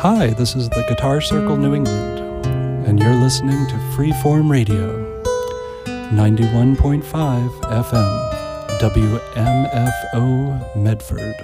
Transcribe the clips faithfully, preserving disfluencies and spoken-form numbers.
Hi, this is the Guitar Circle New England, and you're listening to Freeform Radio, ninety-one point five F M, W M F O Medford.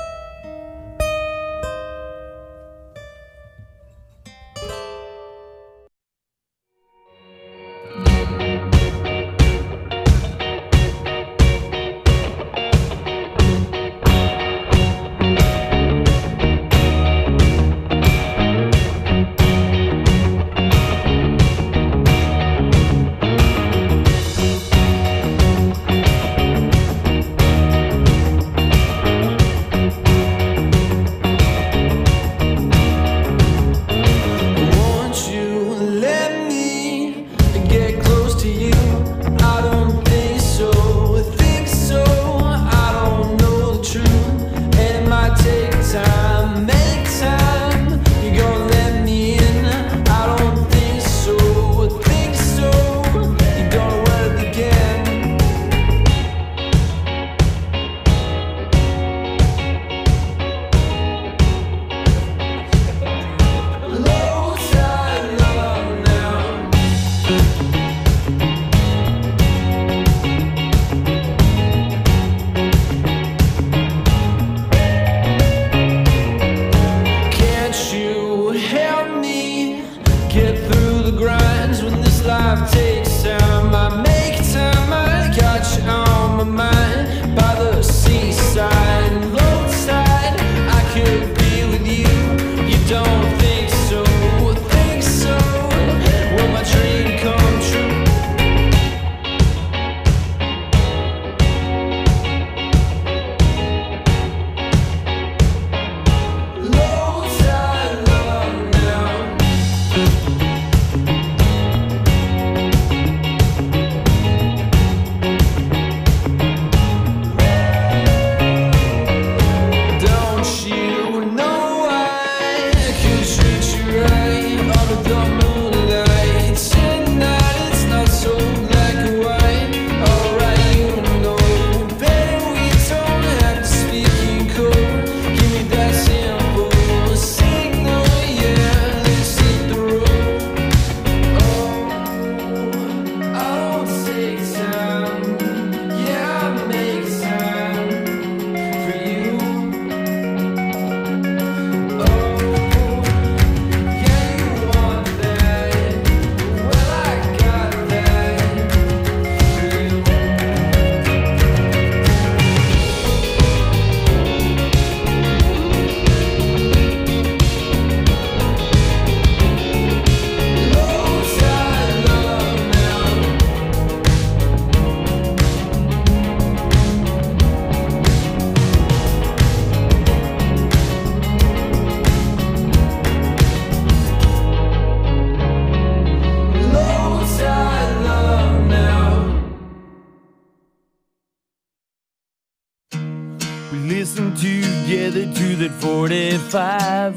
forty-five.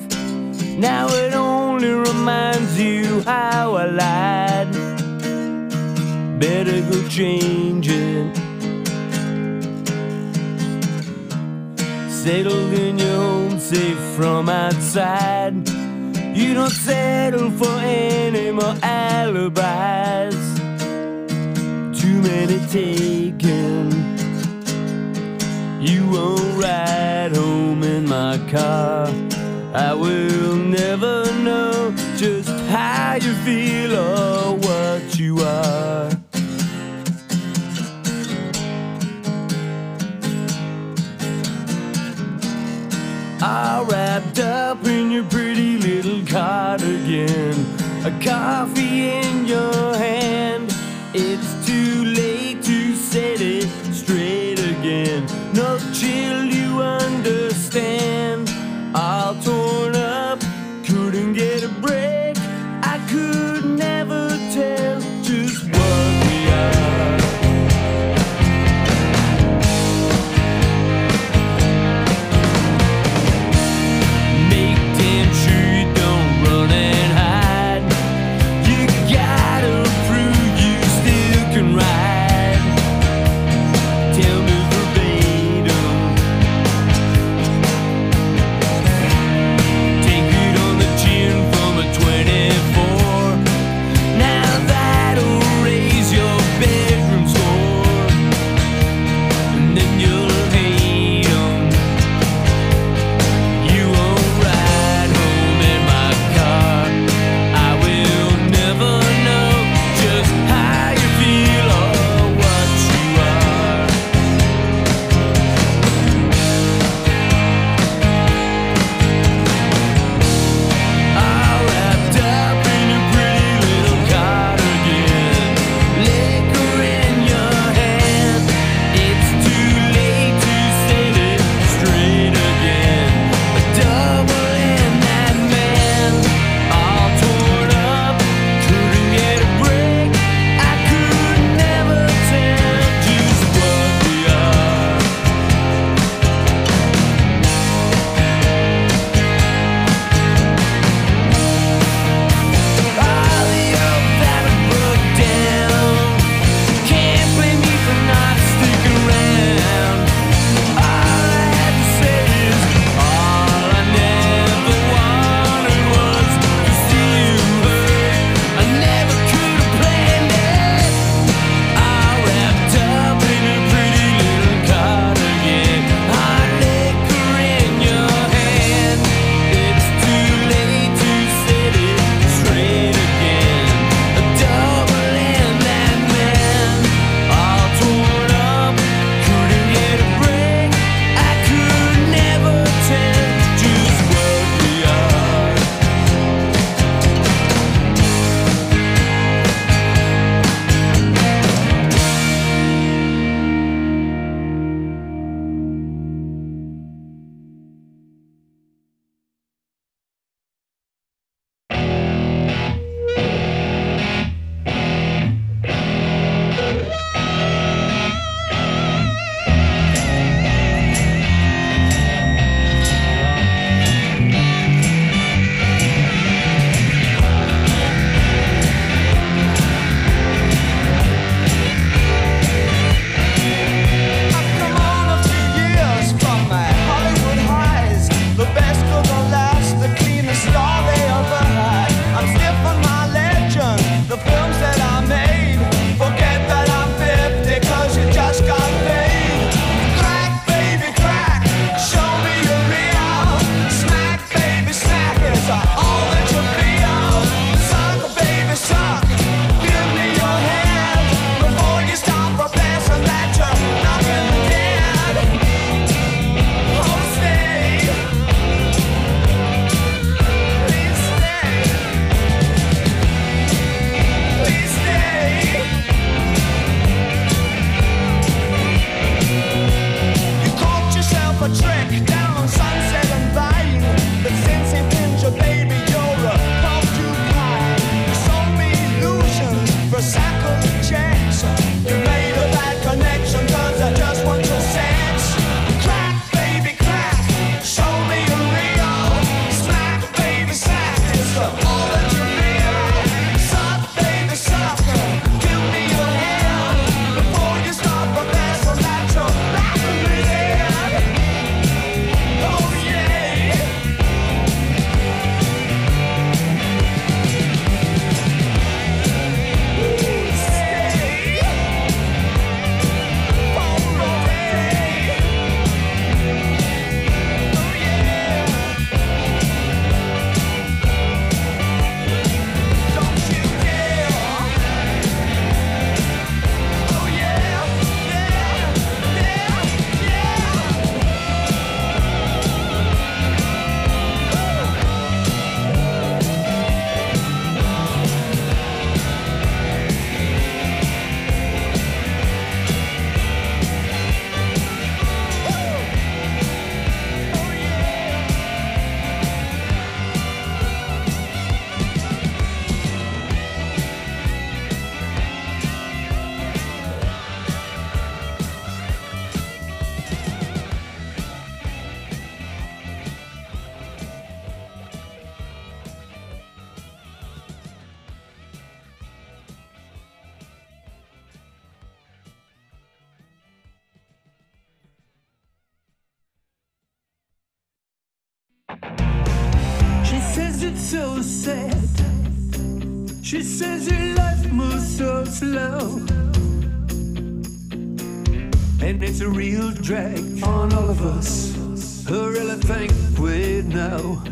Now it only reminds you how I lied. Better go change it. Settled in your home, safe from outside. You don't settle for any more alibis. Too many taken. You won't ride home in my car. I will never know just how you feel or what you are. All wrapped up in your pretty little cardigan, a coffee in your hand. It's too late to set it straight again. No chill, you understand. All torn up, couldn't get a break. I could never tell just what we are. Make damn sure you don't run and hide. You gotta it's so sad. She says your life moves so slow, and it's a real drag on all of us who really think we know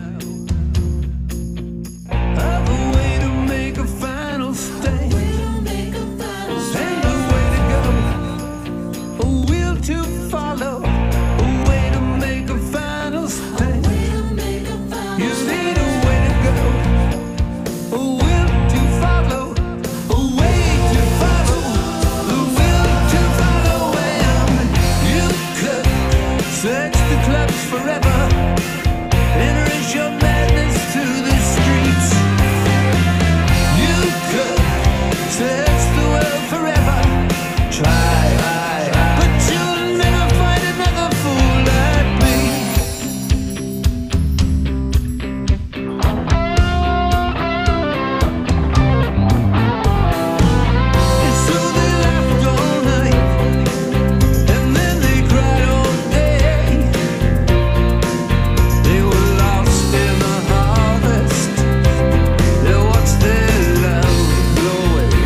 of a way to make a final stand, and a way to go, a will to follow, a way to make a final stand. You need a way to go, a will to follow, a way to follow, a will to follow. And you could search the clubs forever and erase your madness to the streets. You could search the world forever, try, but you'll never find another fool like me. And so they laughed all night, and then they cried all day. They were lost in the harvest. They watched their love blow away.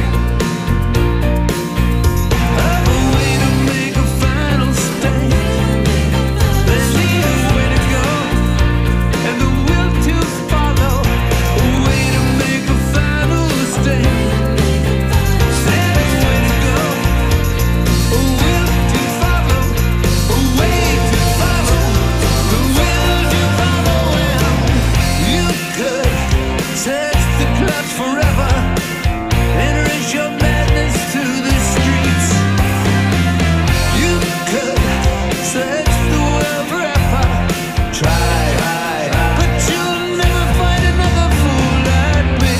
Have a way to make a final stand. They need a way to go, and the will to follow. A way to make a final stand. Said a way to go, a will to follow, a way to follow, the will to follow. And you could search the clubs forever and erase your madness to the streets. You could search the world forever, try, but you'll never find another fool like me,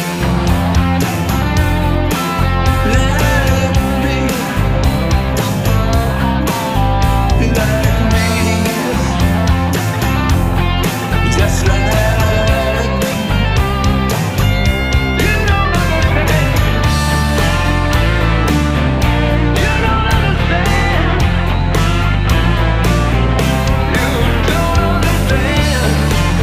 like me, like me, just like me. You don't understand. You don't understand. You don't understand.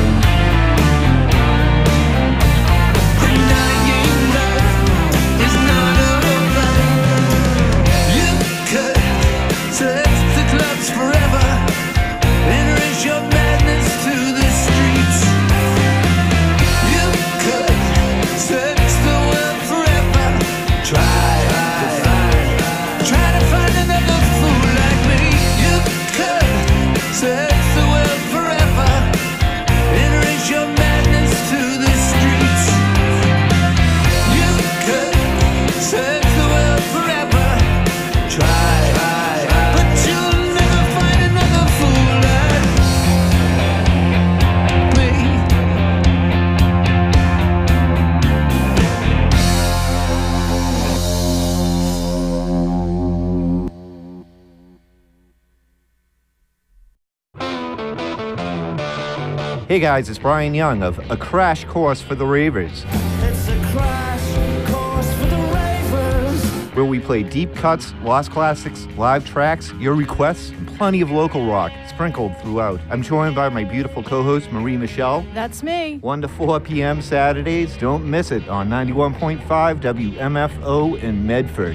Denying love is not alright. You could search the clubs forever and erase your madness to the streets. You could search the world forever, try, try to find another fool like me. You could search the world forever and erase your madness to the streets. You could search the world forever, try, but you'll never find another fool like me. Hey guys, it's Brian Young of A Crash Course for the Ravers, It's a crash course for the ravers. where we play deep cuts, lost classics, live tracks, your requests, and plenty of local rock sprinkled throughout. I'm joined by my beautiful co-host Marie Michelle. That's me. one to four p.m. Saturdays. Don't miss it on ninety-one point five W M F O in Medford.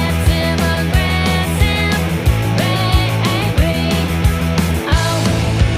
Oh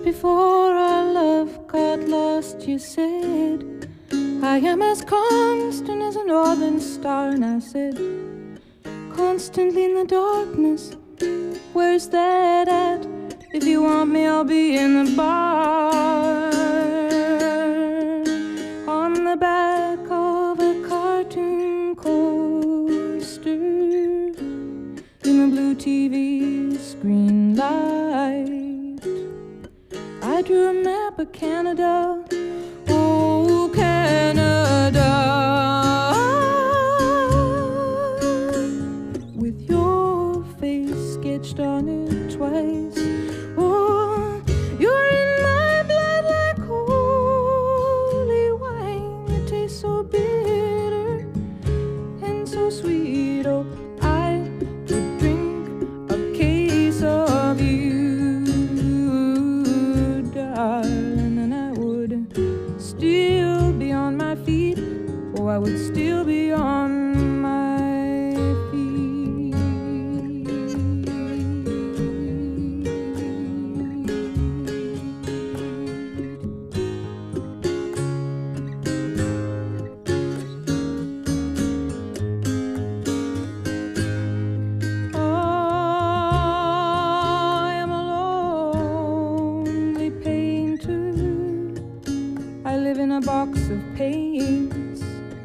before our love got lost, you said, I am as constant as a northern star. And I said, constantly in the darkness, where's that at? If you want me, I'll be in the bar. On the back of a cartoon coaster, in the blue T V screen light, I drew a map of Canada. Oh, Canada, with your face sketched on it twice. Oh, you're in my blood like holy wine. You taste so bitter and so sweet. Oh, I would drink a case of you, darling, and I would still be on my feet. Oh, I would still be on my feet. I am a lonely painter. I live in a box of paints.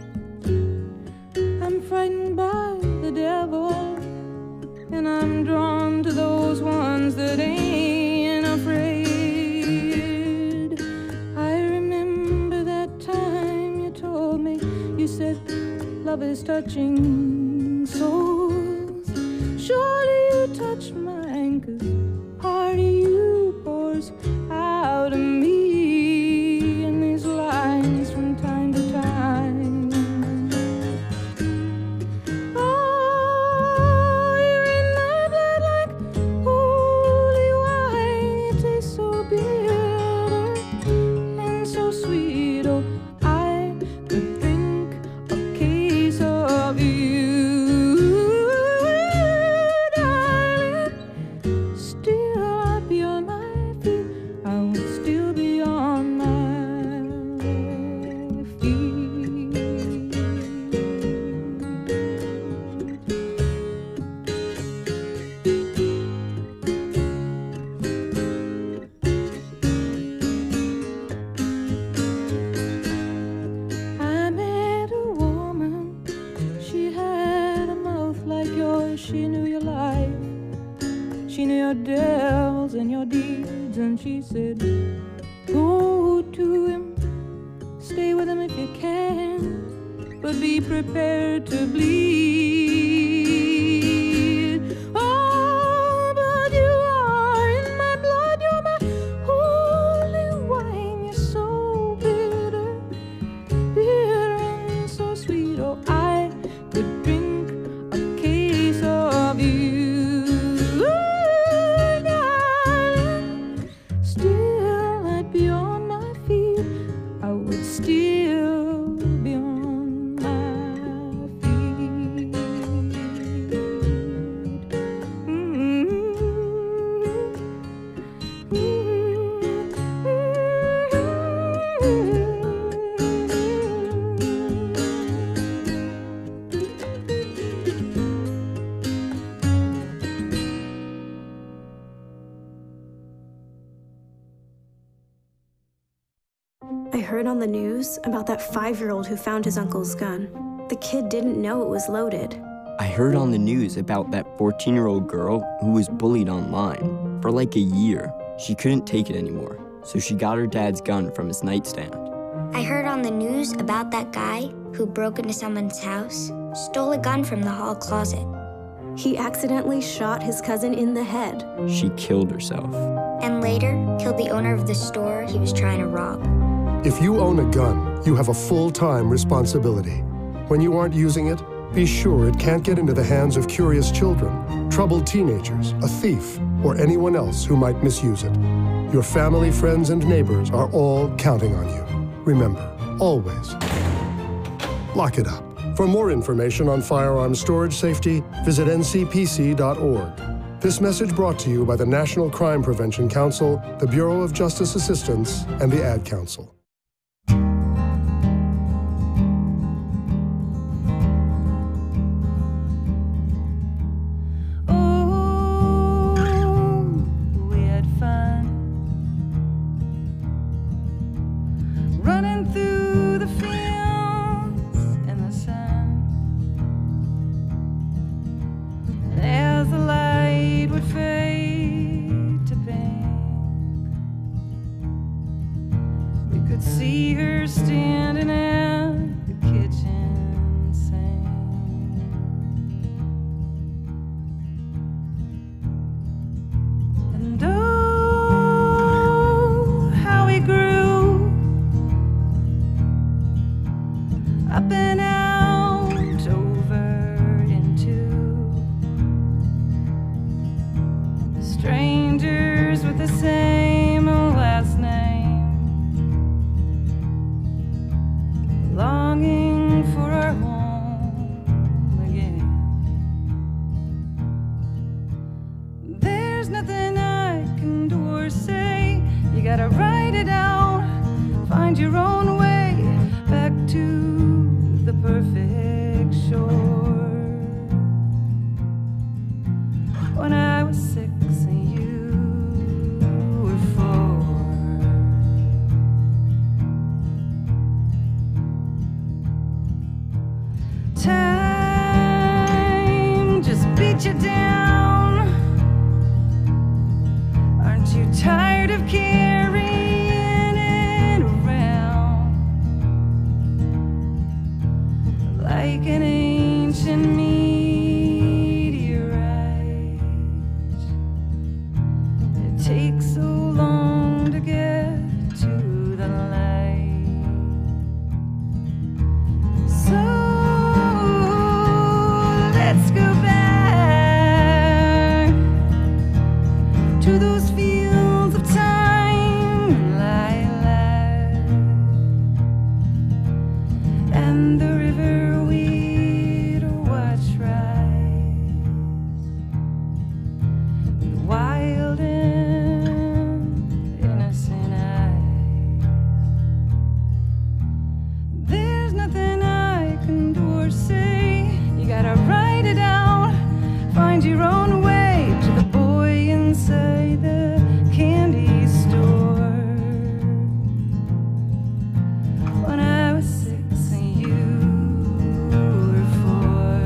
I'm frightened by the devil, and I'm drawn to those ones that ain't afraid. I remember that time you told me, you said, love is touching souls. Surely you touched mine, 'cause part of you pours out of me in these lines from time to time. Oh, you're in my blood like holy wine. You taste so bitter and so sweet. Oh, I could drink a case of you, darling. Still I'd be on my feet. I would still be on my I met a woman, she had a mouth like yours. She knew your life, she knew your devils and your deeds. And she said, go to him, stay with him if you can, but be prepared to bleed. Oh, but you are in my blood, you're my holy wine. You're so bitter, bitter and so sweet. Oh, I could drink a case of you, darling. Still I'd be on my feet. I would still be on my feet. I heard on the news about that five-year-old who found his uncle's gun. The kid didn't know it was loaded. I heard on the news about that fourteen-year-old girl who was bullied online for like a year. She couldn't take it anymore, so she got her dad's gun from his nightstand. I heard on the news about that guy who broke into someone's house, stole a gun from the hall closet. He accidentally shot his cousin in the head. She killed herself. And later, killed the owner of the store he was trying to rob. If you own a gun, you have a full-time responsibility. When you aren't using it, be sure it can't get into the hands of curious children, troubled teenagers, a thief, or anyone else who might misuse it. Your family, friends, and neighbors are all counting on you. Remember, always, lock it up. For more information on firearm storage safety, visit N C P C dot org. This message brought to you by the National Crime Prevention Council, the Bureau of Justice Assistance, and the Ad Council. See her standing at the kitchen sink. And oh, how he grew up and out over into strangers with the same last name. Longing for our home again. There's nothing I can do or say. You gotta write it out, find your own way back to the perfect shore. When I was six and you were four. Time just beat you down. Aren't you tired of carrying it around like an ancient meteorite? It takes so long to get to the light. So let's go back to those fields of time and lilac, and the river we'd watch rise with wild and innocent eyes. There's nothing I can do or say. You gotta write it out, find your own way to the boy inside the candy store. When I was six and you were four.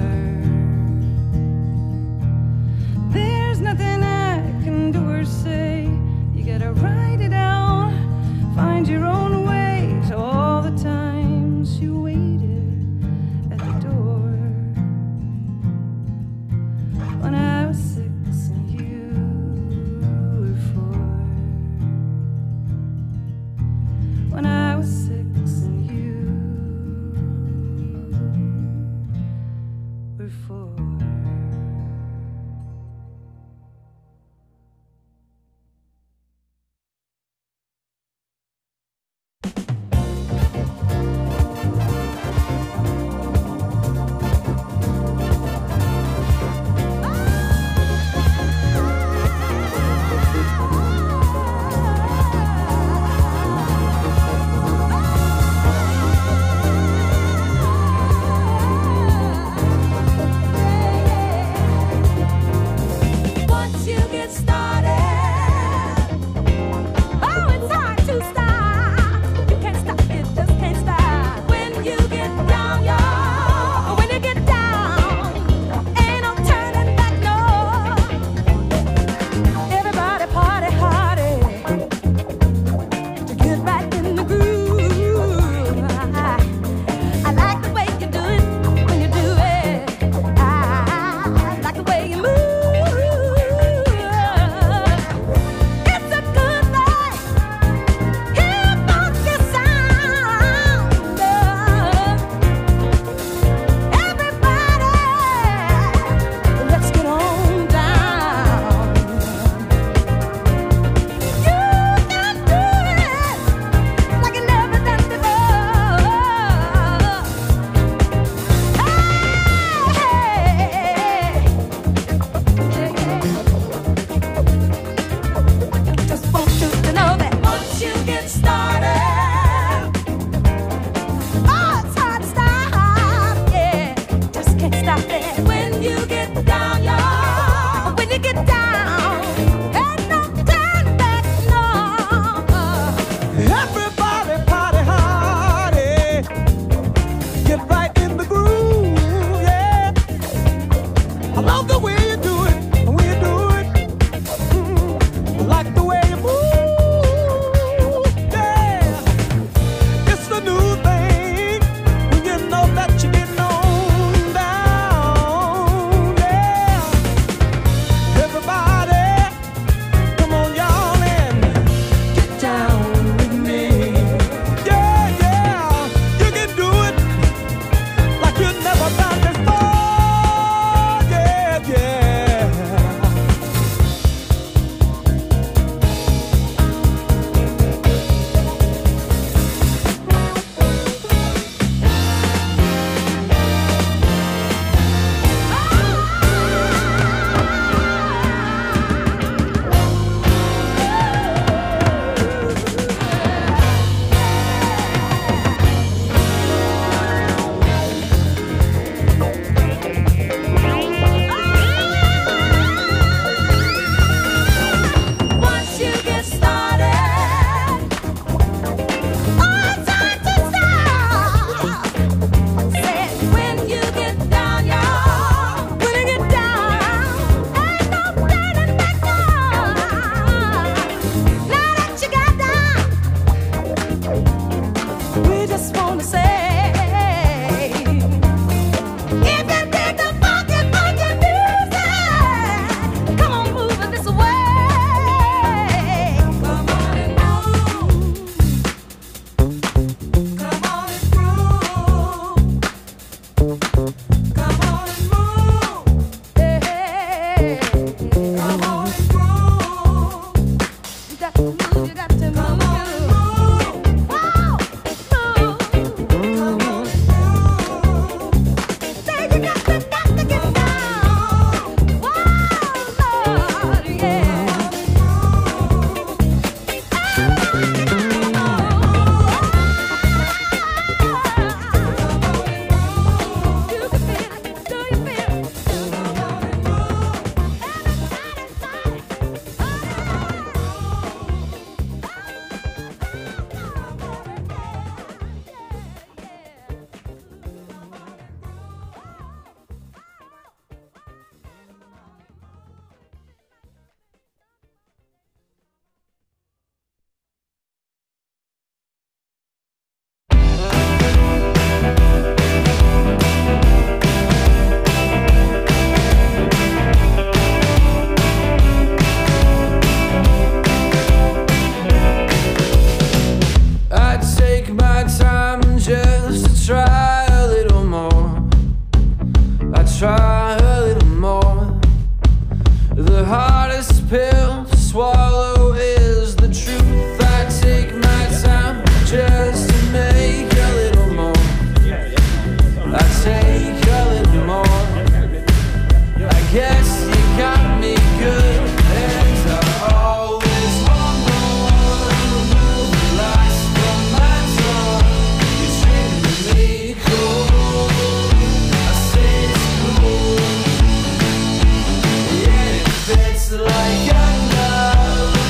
There's nothing I can do or say. You gotta write it out, find your own way to all the times you waited at the door. When I was you get down, ain't no turning back, no. Everybody party hardy, get right in the groove, yeah. I love the way you do it, the way you do it. Mm, I like the way you move, yeah. It's the new thing when you know that you're getting on down, yeah. Everybody, come on, y'all, and get down with me. Yeah, yeah, you can do it like you never done before. Yeah, yeah. Once you get started, all time to stop. Said when you get down, y'all, when you get down, ain't no turning back now. Now that you got down, we just wanna say, if you dig the funky, funky music, come on, move it this way. Come on and move. Come on and groove. Come on and move. Hey, come on and groove. You got to move, you got to move. Come on and move. Whoa, move. Come on and groove. Say you got to, got to get down. Whoa, Lord, yeah. I'd take my time just to try a little more. I'd try a little more. The hardest pill to swallow is the truth. I'd take my time just to make a little more. I'd take a little more. I guess you got me good, and I always wonder what the last from my tongue. You treated me cool. I say it's cool. Yeah, it fits like a glove.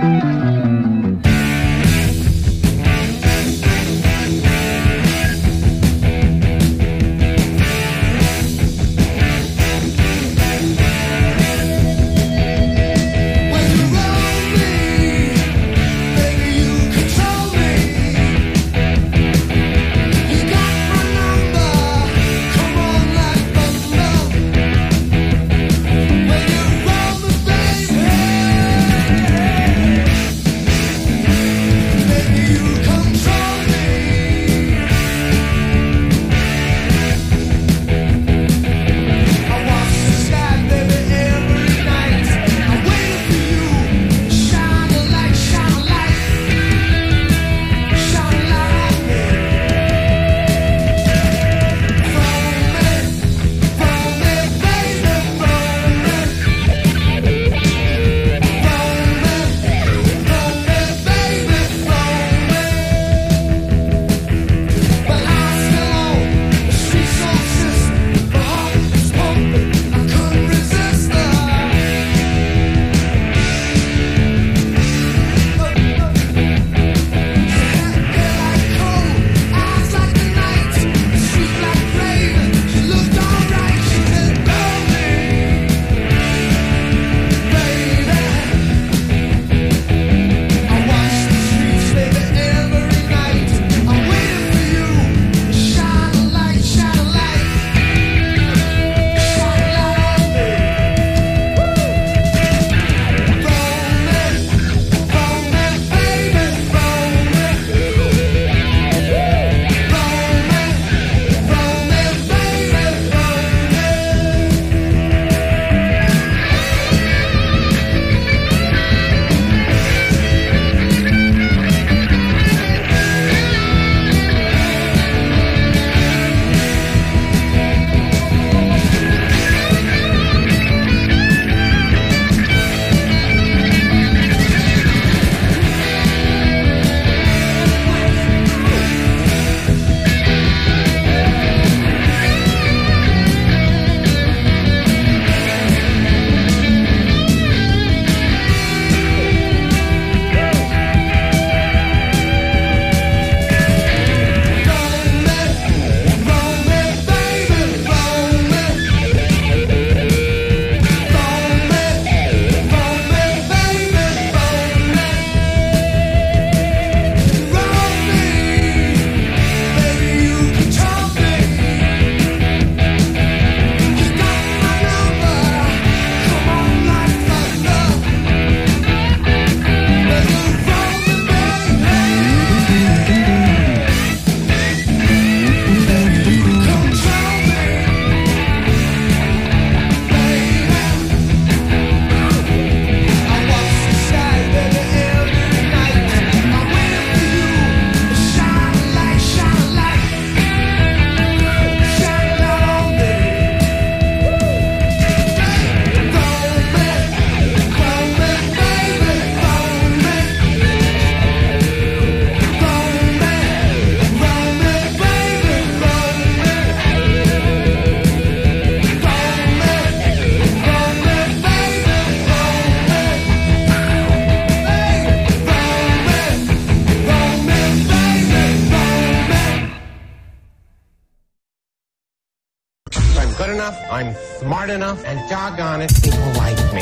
enough, I'm smart enough, and doggone it, people like me.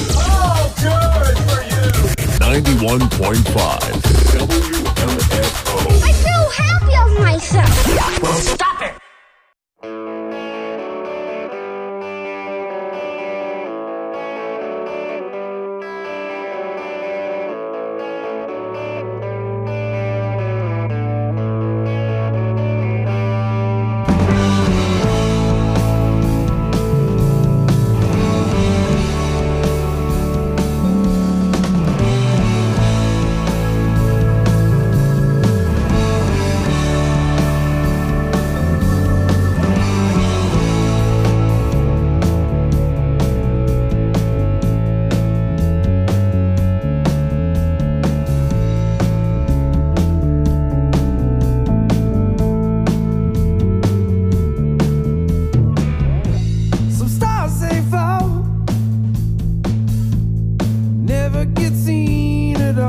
Oh, good for you! ninety-one point five W M F O. I feel happy of myself. Well, stop it! Never get seen at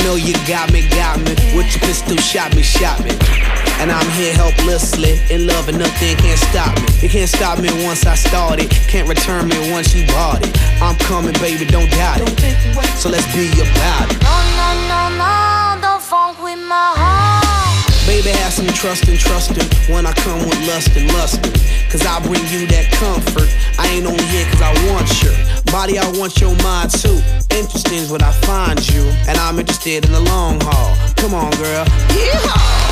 know you got me, got me. With your pistol, shot me, shot me. And I'm here helplessly, in love and nothing can't stop me. You can't stop me once I started, can't return me once you bought it. I'm coming, baby, don't doubt it. So let's be about it. No, no, no, no, don't funk with my heart. Baby, have some trust and trustin' when I come with lust and lustin'. Cause I bring you that comfort. I ain't only here cause I want your body, I want your mind too. Interesting is what I find you, and I'm interested in the long haul. Come on, girl. Yeehaw!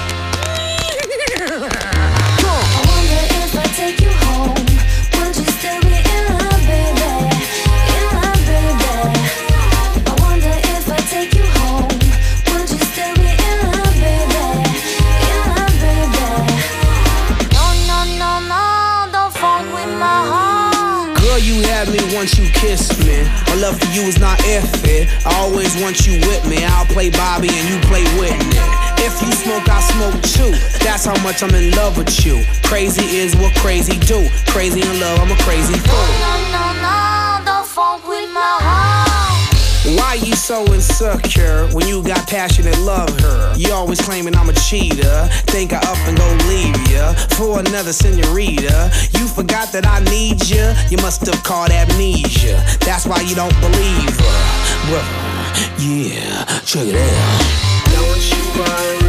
I wonder if I take you home, would you still be in love, baby? In love, baby. I wonder if I take you home, would you still be in love, baby? In love, baby. No, no, no, no, don't funk with my heart. Girl, you had me once you kissed me. My love for you is not if it. I always want you with me. I'll play Bobby and you play Whitney. If you smoke, I smoke too. That's how much I'm in love with you. Crazy is what crazy do. Crazy in love, I'm a crazy fool. No, no, no, don't funk with my heart. Why you so insecure when you got passionate love her? You always claiming I'm a cheater. Think I up and go leave ya for another senorita. You forgot that I need ya. You must have caught amnesia. That's why you don't believe her. Well, yeah, check it out. Don't you worry.